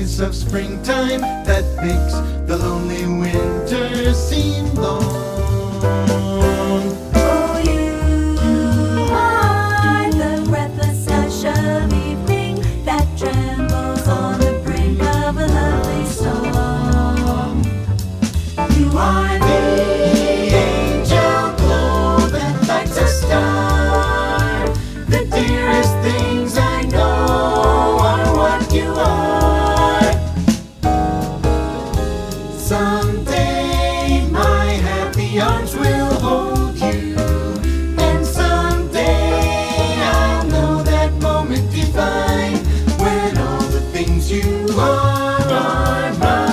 kiss of springtime that makes the lonely winter seem long. Oh, you are the breathless hush of evening that trembles on the brink of a lovely song. You are the angel glow that lights a star. The dearest things I know are what you are. Someday my happy arms will hold you, and someday I'll know that moment divine when all the things you are mine.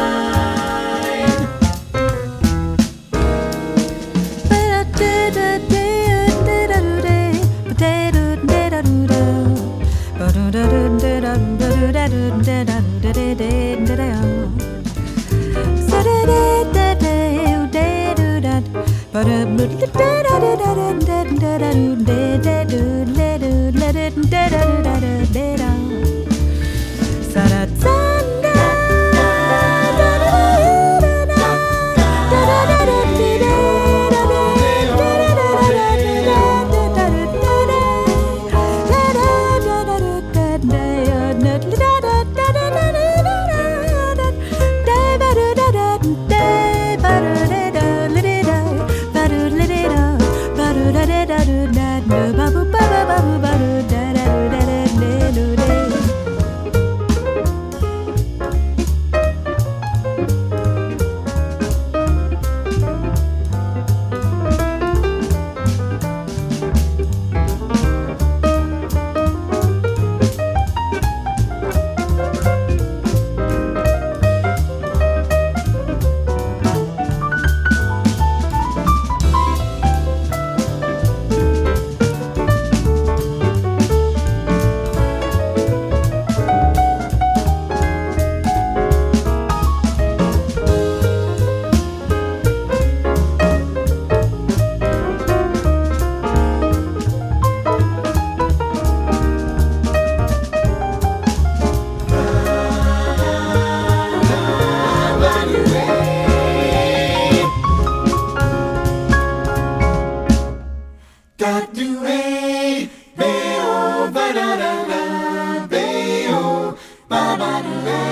Da do re, be o ba da da da, be o ba ba do re.